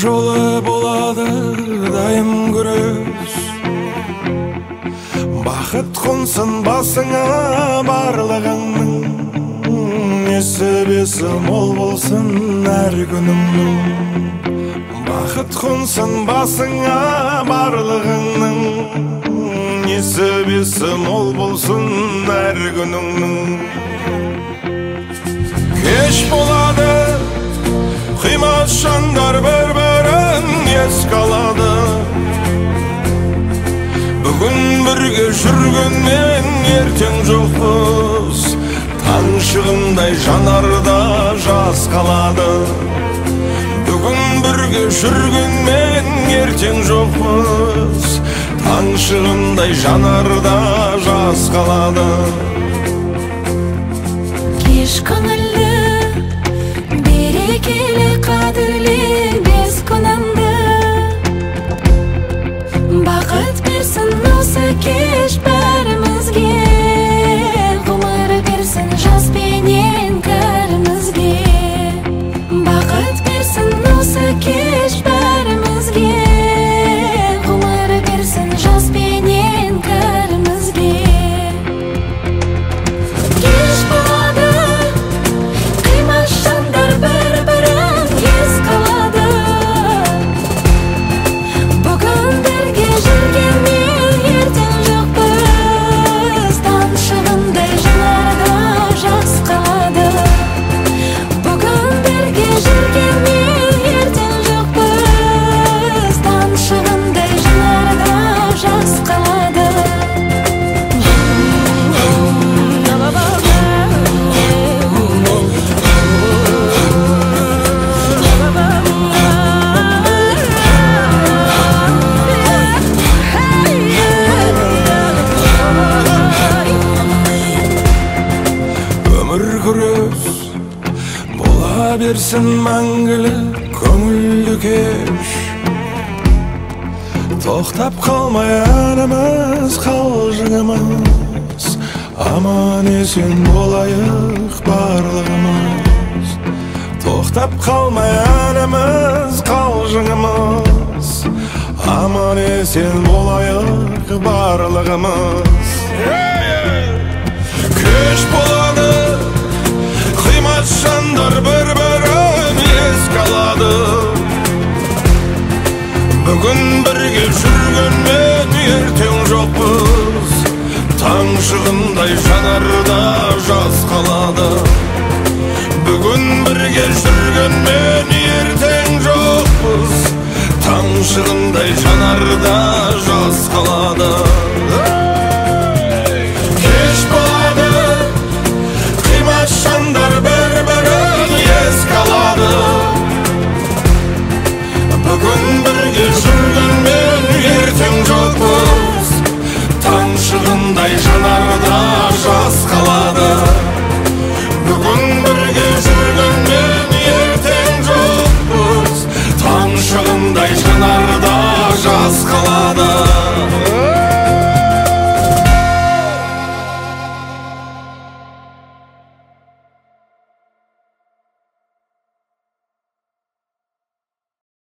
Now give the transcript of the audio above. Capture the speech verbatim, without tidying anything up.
жолы болады дайым күрес. Бақыт қонсын басыңа барлығыңның, несібесі мол болсын әр күніңнің. Бақыт қонсын басыңа барлығыңның, несібесі мол болсын әр күніңнің. Кеш болады, қимас жандар бір-бірін еске алады. Бүгін бірге жүргенмен ертең жоқпыз, таң шығындай жанарда жас қалады. Бүгін бірге жүргенмен ертең жоқпыз, таң шығындай жанарда жас қалады. Кеш көңілді, берекелі, қадірлі бес күніңді. Бақыт берсін осы кеш бәрімізге, ғұмыр берсін жас пенен кәрімізге. Бақыт берсін осы кеш бәрімізге, ғұмыр берсін жас пенен кәрімізге. Кеш болады, қимас жандар бір-бірін еске алады. Бүгін бірге жүргенмен ертең жоқпыз, таң шығындай жанарда жас қалады. Бүгін бірге жүргенмен ертең жоқпыз, таң шығындай жанарда жас қалады. Өмір күрес бола берсін мәңгілік көңілді кеш. Тоқтап қалмай әніміз қалжыңымыз, аман есен болайық барлығымыз. Тоқтап қалмай әніміз қалжыңымыз, аман есен болайық барлығымыз. Кеш болады, қимас жандар бір-бірін еске алады. Бүгін бірге жүргенмен ертең жоқпыз, таң шығындай жанарда жас қалады. Бүгін бірге жүргенмен ертең жоқпыз, таң шығындай жанарда жас қалады.